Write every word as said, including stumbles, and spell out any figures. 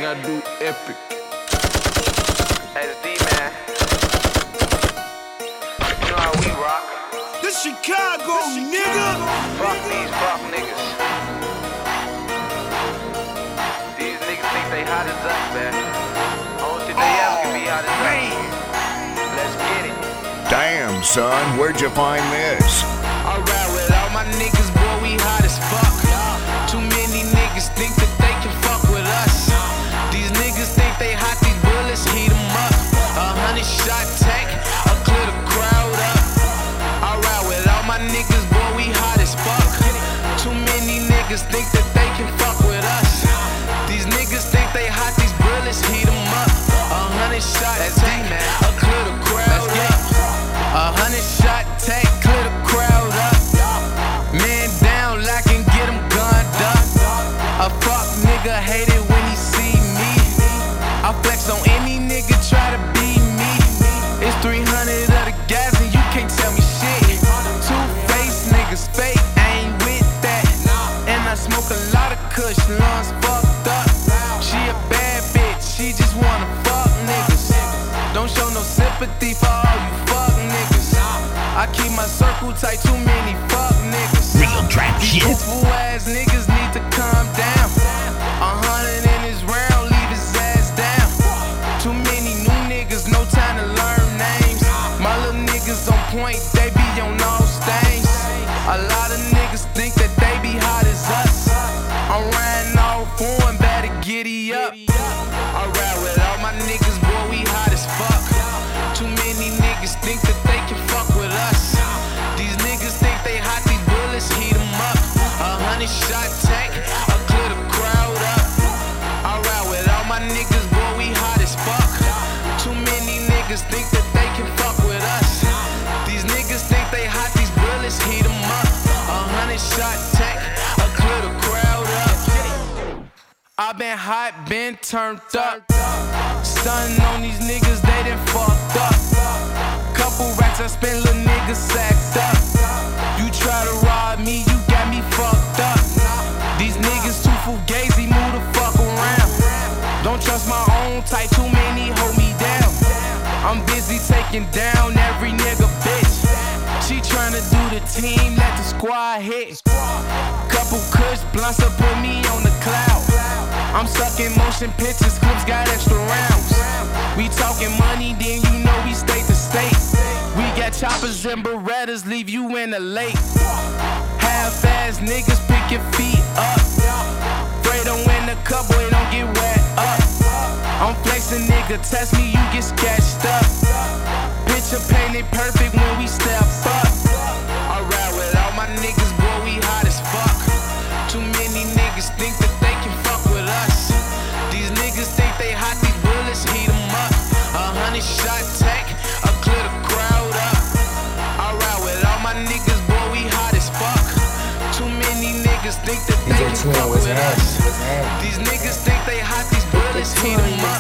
I do epic. S D, man. You know how we rock. This Chicago, this nigga. Fuck these fuck niggas. These niggas think they hot as us, man. I don't think they ever can be hot as us. Let's get it. Damn, son, where'd you find this? I ride with all my niggas, boy, we hot as fuck. Too many niggas think that they can fuck with us. These niggas think they hot, these bullets heat them up. A hundred shot tech, I clear the crowd up. I ride with all my niggas, boy, we hot as fuck. Too many niggas think that they can fuck with us. These niggas think they hot, these bullets heat them up. A hundred shot tech, I clear the crowd up. A hundred shot tech, clear the crowd up. Man down, like and get him gunned up. A fuck nigga hate it when he see me. I flex on any nigga try to be me. It's three hundred of the gas and you can't tell me shit. Two-faced niggas fake, I ain't with that. And I smoke a lot of kush, lungs fucked up. She a bad bitch, she just wanna fuck niggas. Don't show no sympathy for all you fuck niggas. I keep my circle tight, too many fuck niggas. Real trap shit. These fool ass niggas need to calm down. A hundred in his round, leave his ass down. Too many new niggas, no time to learn names. My little niggas on point, they be on all stains. A lot of niggas think that they be hot as us. I'm riding all foreign, better giddy up. I ride with all my niggas, boy, we hot as fuck. Too many niggas think that they can fuck with us. These niggas think they hot, these bullets heat them up. A hundred shot tech, I clear the crowd up. I ride with all my niggas, boy, we hot as fuck. Too many niggas think that they can fuck with us. These niggas think they hot, these bullets heat them up. A hundred shot tech, I clear the crowd up. I been hot, been turned up. Stunning on these niggas, they done fucked up. Couple racks I spent, little niggas sacked up. You try to rob me, you got me fucked up. These niggas too fugazi, move the fuck around. Don't trust my own type, too many hold me down. I'm busy taking down every nigga bitch. She tryna do the team, let the squad hit. Couple kush blunts to put me on the cloud. I'm sucking motion pictures, clips got extra rounds. We talking money, then you know we state to state. We got choppers and Berettas, leave you in the lake. Half-ass niggas, pick your feet up. Afraid to win the cup, boy, don't get wet up. I'm flexing, nigga, test me, you get sketched up. Picture painted perfect when we step up. I ride with all my niggas, boy, we hot as fuck. Too many niggas think that they can fuck with us. These niggas think they hot, these bullets heat them up. A hundred shot tech, I clear the crowd up. I ride with all my niggas, boy, we hot as fuck. Too many niggas think that they can fuck with us. These niggas think they hot, these bullets heat them up.